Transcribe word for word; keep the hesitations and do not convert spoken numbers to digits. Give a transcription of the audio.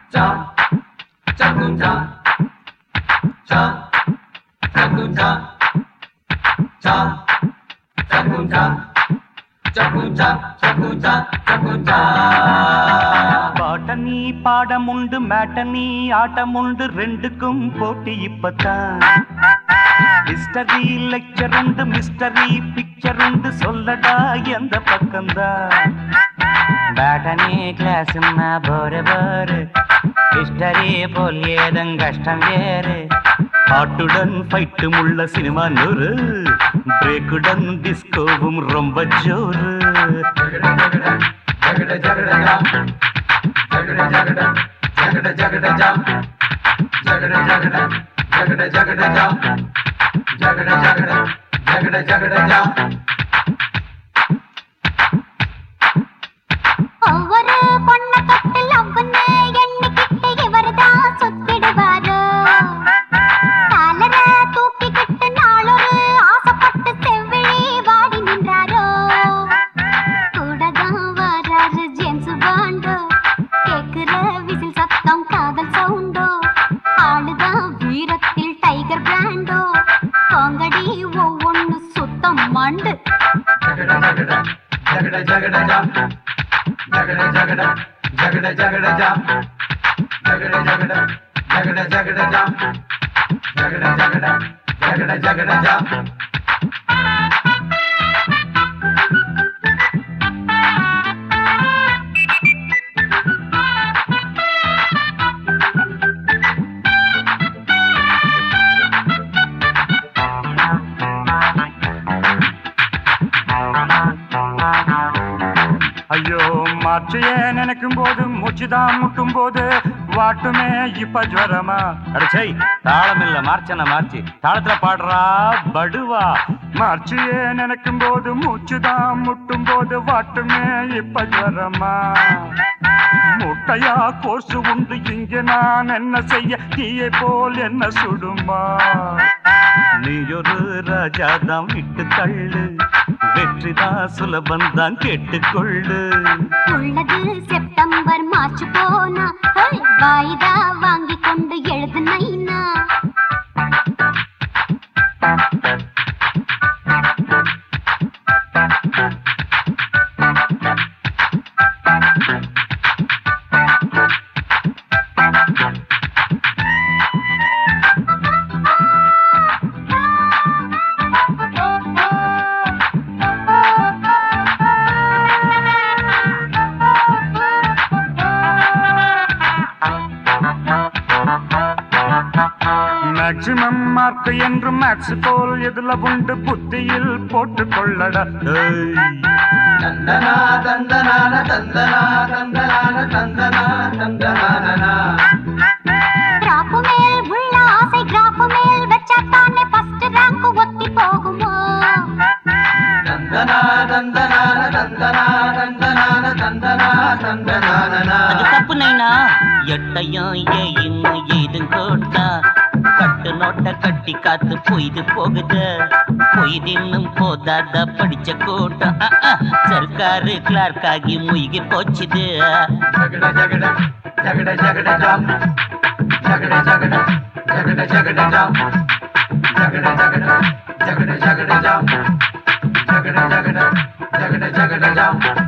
jump, jungle jump, jump, jungle jump, jump, jungle jump, jungle jump, jungle jump, jungle jump. Botany பாடமுண்டு matinee ஆட்டமுண்டு ரெண்டுக்கும் போட்டி இப்பத்தான். History lecture உண்டு mystery picture உண்டு சொல்லடா எந்த பக்கம்தான். பேட்டனி கிளாஸ்னா போரு போரு ஹிஸ்டரி போல் ஏதும் கஷ்டம் வேறு. பாட்டுடன் ஃபைட்டும் உள்ள சினிமா நூறு பிரேக்குடன் டிஸ்கோவும் ரொம்ப ஜோரு. Jagada jagada jam, jagada jagada, jagada jagada jam, jagada jagada, jagada jagada jam, jagada jagada, jagada jagada jam. ஒவ்வொரு பொண்ண தொட்டு லவ்னு எண்ணிக்கிட்டு இவர்தான் சுத்திடுவாரு. காலர தூக்கிக்கிட்டு நாளொரு ஆசைப்பட்டு செவ்விழி வாடி நின்றாரோ. கூடதான் வராரு ஜேம்ஸ் பாண்டோ, கேக்குற விசில் சத்தம் காதல் சவுண்டோ. ஆளுதான் வீரத்தில் டைகர் பிராண்டோ, காங்கடி ஒவ்வொன்னு சுத்தம் மண்டு. Jagada jagada, jagada jagada jam, jagada jagada, jagada jagada jam, jagada jagada, jagada jagada jam, jagada jagada, jagada jagada jam. ஐயோ மாற்றியே நினைக்கும் போது மூச்சுதான் முட்டும் போது வாட்டுமே இப்ப ஜுவரமா. அடிச்சை தாளம் இல்ல மார்ச்சன மார்ச்சி தாளத்துல பாடுறா படுவா. மார்ச்சியே நினைக்கும் போது மூச்சுதான் முட்டும் போது வாட்டுமே இப்ப ஜுவரமா. முட்டையா கோர்ஸ் உண்டு இங்க நான் என்ன செய்ய தீயை போல் என்ன சுடுமா. நீ ஒரு ராஜாதான் விட்டு தள்ளு வெற்றிதான் சுலபந்தான் கேட்டுக்கொள்ளு. உள்ளது செப்டம்பர் மார்ச் போனா வாய்தா வாங்கி கொண்டு எழுது நைனா. மேக்சிமம் மார்க் என்று மேக்ஸ் போல் எதுல உண்டு புத்தியில் போட்டுக் கொள்ளடா. தந்தனா தந்தனான தந்தனா தந்தனான தந்தனா தந்தனானா. கிராஃப் மேல் உள்ள ஆசை கிராஃப் மேல் வச்சா தானே ஃபர்ஸ்ட் ரேங்க் ஒத்தி போகுமோ. தந்தனா தந்தனான தந்தனா தந்தனான தந்தனா தந்தனானா. அது தப்பு நைனா. எட்டையும் ஏயும் ஏதும் கோட்டா கட்டு நோட்ட கட்டி காத்து பொய்து போகுது. பொய்து இன்னும் போதாத படிச்ச கூட்டம் சர்க்காரு கிளார்க் ஆகி முயகி போச்சுது. ஜகட ஜகட ஜகட ஜகட ஜாம், ஜகட ஜகட ஜகட ஜகட ஜாம், ஜகட ஜகட ஜகட ஜகட ஜாம், ஜகட ஜகட ஜகட ஜகட ஜாம்.